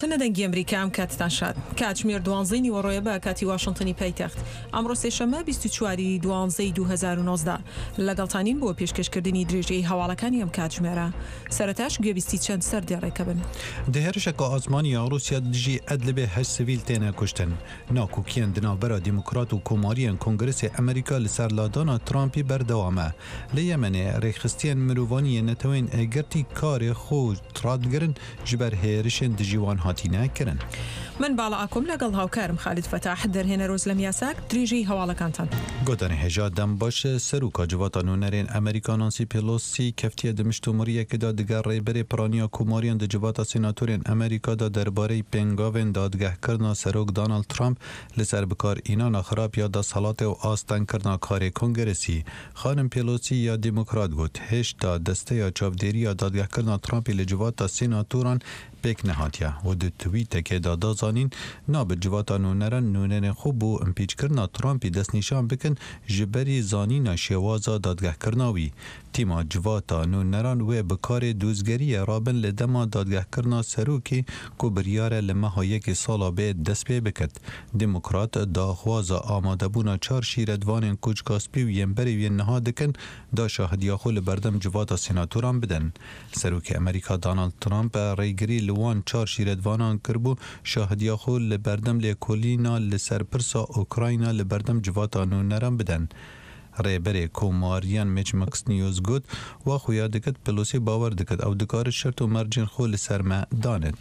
تەنەدەنگی ئەمریکا ئەم کاتتان شاد کاتژمێر 12 نیوەڕۆیە بە کاتی واشنگتنی پایتەخت ئەمڕۆ سێشەممە 24 دوانزەی 2019 لەگەڵتانین بۆ پێشکەشکردنی درێژەی هەواڵەکانی ئەم کاتژمێرە سەرەتاش گوێبیستی چەند سەردێڕێکە بن. دهێرشێکە ئاسمانی رووسیا دژی ئەدلبێ هەش سڤیل تێنە کوشتن ناکوکیان دناوبەرە دیموکرات و کۆماریان کۆنگرسی ئەمریکا لەسەر لادانا ترامپی بەردەوامە لە یەمەنێ ڕێخستیان مرۆڤانیە نەتەوەین ئەگەرتی کارێ خۆ ڕادگرن ji ber hêrişên dijîwan hatîne kirin. من باڵا ئاکۆم لەگەڵ هاوکارم خالد فەتاح دەرهێنە ڕۆژ لە میاساک درێژەی هەواڵەکانتان. گوتانی هێژا دەم باش سەرۆکا جواتە نوێنەرێن ئەمریکا نانسی پێلۆسی کەفتیە دمشتومڕیەکەدا دیگە ڕێبەرێ پرانیا کوماریان د جواتە سیناتۆرێن ئەمریکادا دەربارەی پێنگاوێن دادگەهکردنا سەرۆک دانالد ترامپ لەسەر بکارئینانا خراپ یا دەسەڵاتێ و ئاستانکردنا کارێ کۆنگرسی خانم پێلۆسی یا دیموکرات گوت هێشتا دەستەیە چاودێریە دادگەهکردنا ترامپی لە جواتە سیناتۆران پێک نەهاتیە و د تویتێکێدا دازانین نابێت جواتە نوێنەران نوێنەرێن خۆ بۆ ئەمپیچکردنا ترامپی دەستنیشان بکەن ji berî zanîna şêwaza dadgehkirnawî. Tîma civata nûneran wê bi karê dûzgeriyê rabin li dema dadgehkirna serokê ku biryare li meha yekê sala bê dest pê biket. Demokrat daxwaza amadebûna çar şîretvanên koçkaspî û yên berê wê niha dikin da şahidiya xwe li berdem civata senatoran bidin. Serokê Amerîka Donald Trump rêgirî li wan çar şîretvanan kirbû şahidiya xwe li berdem lêkolîna li ser pirsa Ukrayna li berdem civata nûneran bidin. Rêberê Komariyan Mitch McConnell got wa xuya diket Pelosi bawer diket ew dikarit şert û mercên xwe li ser me danet.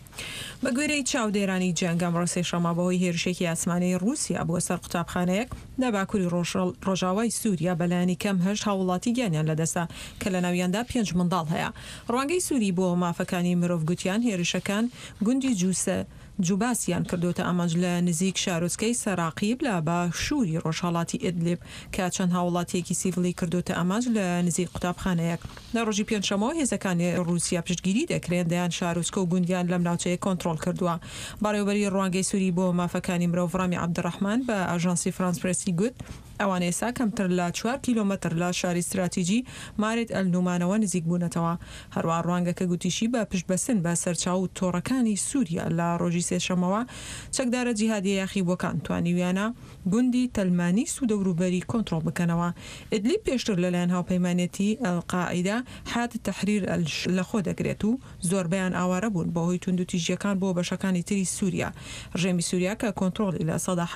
بە گوێرەی چاودێرانی جەنگ ئەمڕۆ سێشەممە بەهۆی هێرشێکی ئاسمانەی رووسیا بووە سەر قوتابخانەیەک لە باکووری ڕۆژاوای سووریا بەلایەنی کەم هەشت هاوڵاتی گیانیان لەدەستا کە لە ناویاندا 5 منداڵ هەیە. ڕوانگەی سووری بۆ مافەکانی مرۆڤ گوتیان هێرشەکان گوندی جوباسیان کردوتە ئەمەج لە نزیک شارۆچکەی سەراقیب لە باشووری ڕۆژهەڵاتی ئیدلیب کە چەند هاوڵاتیەکی سیڤڵی کردوتە ئەمەج لە نزیک قوتابخانەیەک. لە ڕۆژی پێنجشەمەوە هێزەکانی رووسیا پشتگیری دەکرێن دەیان شارۆچکە و گوندیان لەم ناوچەیە کۆنتڕۆل کردووە. بەڕێوەبەری ڕوانگەی سووری بۆ مافەکانی مرۆڤ ڕامی عەبدوڕەحمان بە ئاژانسی فرانس پرێسی گوت ئەوان ئێستا کەمتر لە 4 کیلۆمەتر لە شاری استراتیجی مارێت ئەلنومانەوە نزیک بوونەتەوە. هەروە ڕوانگەکە گوتیشی بە پشتبەسن بە سەرچاو و تۆڕەکانی سووریا لە ڕۆژی سێشەمەوە چەکدارە جیهادیە یاخیبووەکان توانیویانە گوندی تەلمانی سوودەوروبەری کۆنتڕۆڵ بکەنەوە. ئیدلیب پێشتر لەلایەن هاوپەیمانێتی ئەلقاعیدا حات تەحریر لە خۆ دەگرێت و زۆربەیان ئاوارە بوون بەهۆی توندوتیژیەکان بۆ بەشەکانی تری سووریا. ڕژێمی سووریا کە کۆنتڕۆڵی لە سەدا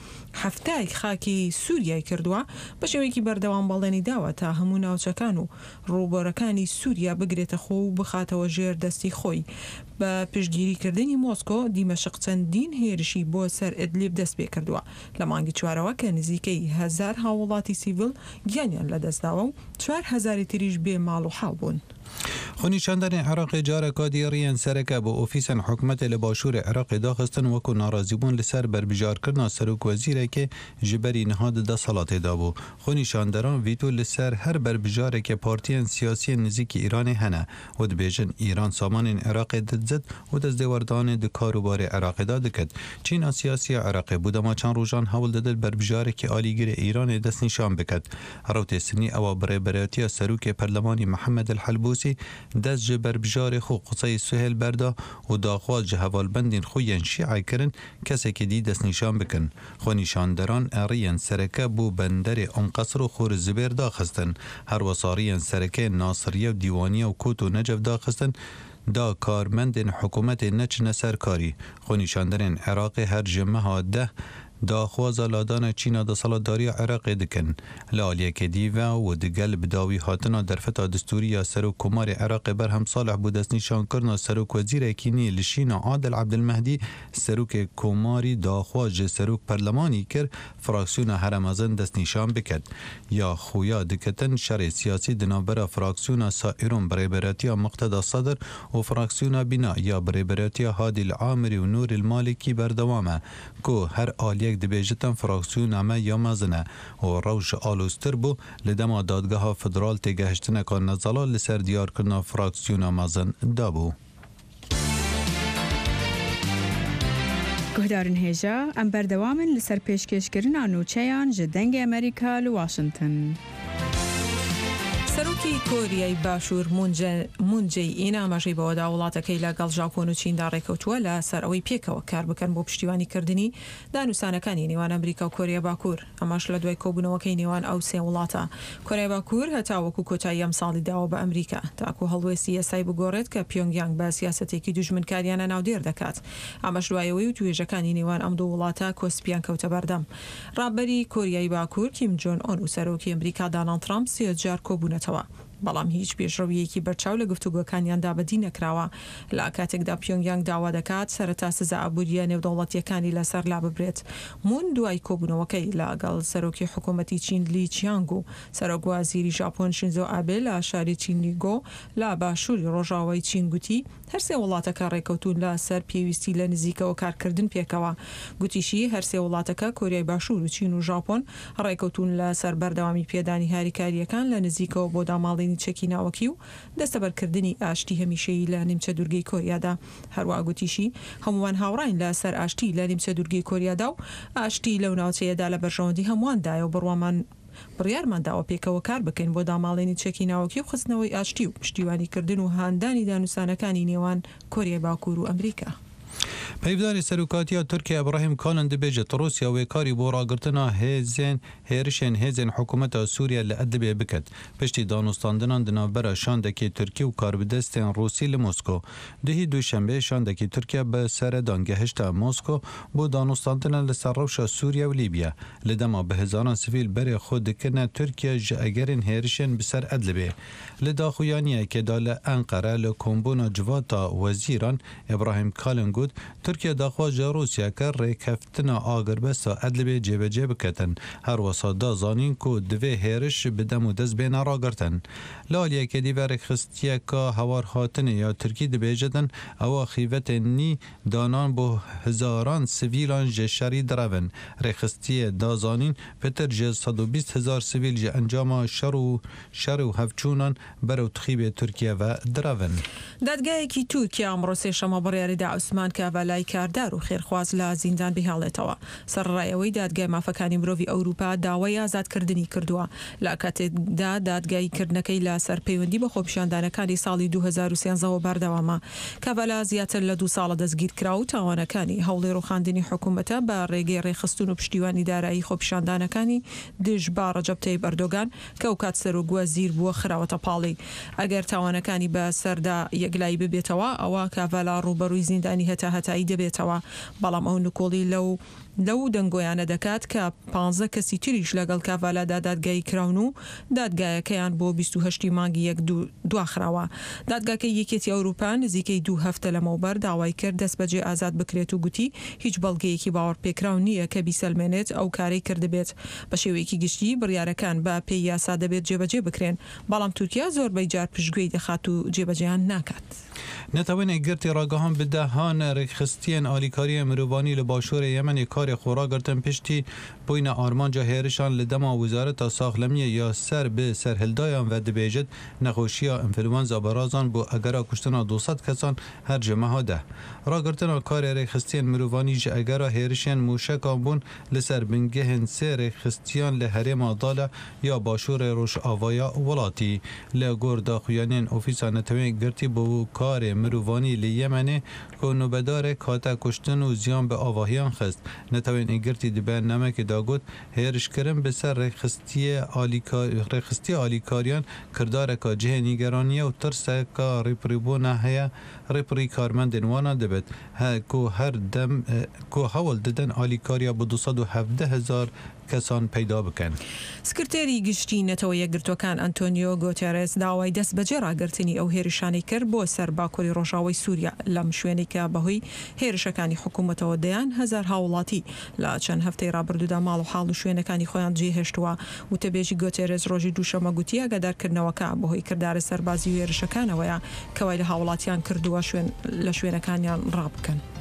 هەفتەی خاکی سووریای کردووە بە شێوەیەکی بەردەوام بەڵێنی داوە تا هەموو ناوچەکان و ڕووبەرەکانی سووریا بگرێتە خۆ و بخاتەوە ژێر دەستی خۆی. بە پشتگیریکردنی مۆسکۆ دیمەشق چەندین هێرشی بۆ سەر ئیدلیب دەست پێ کردووە لە مانگی چوارەوە کە نزیکەی 1000 هاوڵاتی سیڤڵ گیانیان لەدەستداوە و 4000 تریش بێ ماڵ و حاڵ بوون. خۆنیشاندنی عێراقی جارێکا دیێڕیان سەرەکە بۆ ئۆفیسن حکومەتێ لە باشووری عێراقی داخستن وەکو ناڕازیبوون لەسەر بربژارکردنا سەرۆک وەزیرێکێ ji berî niha di desthilatê da bû. Xwînîşanderan vîto li ser her berbijaarekê partiyên siyasiyên nizîkî Îranê hene û dibêjin Îran samanên Iraqê dizit û destdêwerdanê di karûbarê Iraqê da dikit. Çîna siyasiya Iraqê bû dema çend rojan hewl didil berbijarekî alîgirê Îranê destnîşan biket. Rewtê Sinî ewa birêberetiya serokê Perlemanî Mihemed el-Helbûsî dest ji berbijarê xwe Qusay Suheyl berda û daxwaz ji hevalbendên xwe yên Şîe kirin kesekî dî destnîşan bikin. Xwînîşanderan eriyên sereke bû benderê Omqesr û Xor Zibêr daxistin. Her wesariyên serekeyên Nasiriye û Dîwaniye û Kot û Necef daxistin da karmendên hikûmetê neçine ser karî. Xwînîşanderên Iraqê her ji meha 10 daxwaza ladana Çîna desthilatdariya Iraqê dikin. Li aliyekê dîve û digel bi dawî hatina derfeta distûriya Serokkomarê Iraqê Berhem Salih bû destnîşankirina serokwezîrekî nî li Şîna Adil Abdilmehdî serokê Komarî daxwaz ji serok perlemanî kir fraksiyona Heremezin destnîşan biket. Ya xuya diketin şerê siyasî di navbera fraksiyona Saîron birêberetiya Muqteda Sedr û fraksiyona Bîna ya birêberetiya Hadîl Amirî û Nûrîl Malîkî berdewam e ku her aliyek dibêjitin fraksiyona me ya mezin e û rewş alûstir bû li dema dadgeha federal têgehiştineka Nezala li ser diyarkirina fraksiyona mezin dabû. Guhdarên hêja em berdewamin li ser pêşkêşkirina nûçeyan ji dengê Amerîka li Washington. سەرۆکی هەرێمێکی کۆریای باشوور مونجەی ئینامەژەی بەوەدا وڵاتەکەی لەگەڵ ژاپۆن و چیندا ڕێکەوتووە لە سەر ئەوەی پێکەوە کار بکەن بۆ پشتیوانیکردنی دانووسانەکانی نێوان ئەمریکا و کۆریا باکوور. ئەماش لە دوای کۆبوونەوەکەی نێوان ئەو سێ وڵاتە. کۆریای باکوور هەتاوەکو کۆتایی ئەم ساڵی داوە بە ئەمریکا تاکو هەڵوێستی یاسای بگۆڕێت کە پیۆنگیانگ بە سیاسەتێکی دوژمنکاریانە ناودێر دەکات. ئەمەش دوایەوەی و توێژەکانی نێوان ئەم دوو وڵاتە کۆسپیان کەوتە بەردەم. ڕابەری کۆریای باکوور کیم جۆن ئۆن و سەرۆکی ئەمریکا دۆناڵد ترامپ سێ جار کۆبوونەتەوە. بەڵام هیچ پێشڕەویەکی بەرچاو لە گفتوگۆکانیاندا بەدی نەکراوە. لە کاتێکدا پیۆنگیانگ داوا دەکات سەرەتا سزا ئابوووریە نێودەوڵەتیەکانی لەسەر لا ببرێت. مون دوای کۆبوونەوەکەی لەگەڵ سەرۆکی حکوومەتی چین لی چیانگ و سەرۆک وەزیری ژاپۆن شینزۆ ئابێ لە شاری چینیگۆ لە باشووری ڕۆژاوای چین گوتی هەرسێ وڵاتەکە ڕێکەوتون لە سەر پێویستی لە نزیکەوە کارکردن پێکەوە. گوتیشی هەرسێ وڵاتەکە کۆریای باشوور و چین و ژاپۆن ڕێکەوتون لە سەر بەردەوامی پێدانی هاریکاریەکان لە نزیکەوە بۆ داماڵی چەکی ناوەکی و دەستەبەرکردنی ئاشتی هەمیشەیی لە نیمچە دوورگەی کۆریادا. هەروە گوتیشی هەمووان هاوڕاین لە سەر ئاشتی لە نیمچە دوورگەی کۆریادا و ئاشتی لەو ناوچەیەدا لە بەرژەوەندی هەموواندایە و بڕیارمانداوە پێکەوە کار بکەین بۆ داماڵێنی چەکی ناوەکی و خستنەوەی ئاشتی و پشتیوانیکردن و هاندانی دانووسانەکانی نێوان کۆریای باکوور و ئەمریکا. پەیوەندی سەرۆکاتیە تورکیا ئەبراهیم کالن دەبێژێت رووسیا وێکاری بۆ ڕاگرتنا هێرشên hêzên حکوومەتە سووریا لە ئەدەبێ بکات پشتی دانوستاندنان دناوبەرە شاندەکی تورکی و کاربدەستên رووسی لە مۆسکۆ. دهی دووشەمبێ شاندەکی تورکیا بە سەردان گەهشتا مۆسکۆ بۆ دانوستاندنە لەسەر ڕەوشە سووریا و لیبیا لە دەما بە هزاران سڤیل بەرێ خۆ دکردنە تورکیا ji ئەگەرên هێرشên بسەر ئەدلبێ. لە داخویانیەکێدا لە ئەنقەرە لە کۆمبوونا جڤاتا وەزیران ئەبراهیم کالن گوت تورکیا داخواجە رووسیا کە ڕێکەفتنە ئاگربەسە ئەدلبێ جێبەجێ بکەتن هەروەسا دازانین کو divê hêriş bi dem û dest bêne ragirtin. Laliyekê dîverek xistiye ka hewar hatinê ya Tirkî dibêjidin ewa xîvetên nî danan bo hizaran sivîlan ji şerî direvin. Rêxistiyê dazanîn pitir ji 120,000 sivîl ji encama şer û hevçûnan berew tixîbê Tirkiye ve direvin. دادگایەکی تورکیا ئەمڕۆ سێشەمە بڕیاریدا عوسمان کاڤالای کاردار و خێرخواز لە زیندان بهێڵێتەوە. سەرڕایەوەی دادگای مافەکانی مرۆڤی ئەوروپا داوای ئازادکردنی کردووە. لە کاتێکدا دادگایکردنەکەی لە سەر پەیوەندی بە خۆپیشاندانەکانی ساڵی 2013 بەردەوامە. کاڤالا زیاتر لە 2 ساڵە دەستگیر کرا و تاوانەکانی هەوڵی ڕوخاندنی حکوومەتە بە ڕێگەی ڕێخستون و پشتیوانی دارایی خۆپیشاندانەکانی دژ با ڕەجەب تەیب ئەردۆگان کە ئەو کات سەرۆک وەزیر بووە خراوەتە پاڵی. ئەگەر تاوانەکانی بە سەردا یەکلایی ببێتەوە ئەوە کاڤالا ڕوبەڕووی زیندانی هەتایی دەبێتەوە. بەڵام ئەو نکۆڵی لەو دەنگۆیانە دەکات کە 15 کەسی تریش لەگەڵ کاڤالادا دادگایی کراون و دادگایەکەیان بۆ 28 مانگی یەک دواخراوە. دادگاکەی یەکێتی ئەوروپا نزیکەی 2 هەفتە لەمەوبەر داوای کرد دەست بەجێ ئازاد بکرێت و گوتی هیچ بەڵگەیەکی باوەڕ پێکراو نییە کە بیسەلمێنێت ئەو کارەی کردبێت. بە شێوەیەکی گشتی بڕیارەکان بە پێی یاسا دەبێت جێبەجێ بکرێن. بەڵام تورکیا زۆربەی جار پشتگوێی دەخات و جێبەجێیان ناکات. نەتەوێنێ گرتی ڕاگەهان بدەهان ڕێکخستیان ئالیکاریە مرۆڤانی لە باشووری یەمەنی کاری خۆراگرتن پشتی بووینە ئارمانجا هێرشان لە دەما وزارەتە ساخلەمیە یا سەر بێ سەرهلدایان و دەبێژێت نەخۆشیە ئینفلوەنزا بەرازان بۆ ئەگەرا کوشتنا 200 کەسان هەر جەمەها ده. ڕاگرتنا کاری ڕێکخستیان مرۆڤانی ji ئەگەرا هێرشیان موشەکان بوون لەسەر بنگەهên سێ ڕێکخستیان لە هەرێما داڵە یا باشووری ڕۆژئاوaya وڵاتی. لە گۆر داخویانên ئۆفیسا نەتەوێن گرتی بۆ کارê مرۆڤانی لە یەمەنê ku nûbedarek hate kuştin û ziyan bi avahiyan xist. Netewên îgirtî di bernamekê da got hêrişkirin bi ser rêxistiya alîkariyan kirdareka cihê nîgeraniye û tirseka rêpirîbûna heye rêpirî karmendên wana dibet ku hewl didin alîkariya bi 217,000 کەسان پەیدا بکەن. سکرتێری گشتی نەتەوە یەکگرتوەکان ئەنتۆنیۆ گۆتێرێس داوای دەست بەجێ ڕاگررتنی ئەو هێرشانەی کرد بۆ سەر باکووری ڕۆژاوای سووریا لەم شوێنێکە بەهۆی هێرشەکانی حکوومەتەوە دەیان هەزار هاوڵاتی لە چەند هەفتەی ڕابردوودا ماڵ و حاڵ و شوێنەکانی خۆیان جێهێشتووە. وتەبێژی گۆتێرێس ڕۆژی دووشەمە گوتیە گەدارکردنەوەکە بەهۆی کردارە سەربازی و هێرشەکانەوەیە کەوای لە هاوڵاتیان کردووە لە شوێنەکانیان ڕابکەن.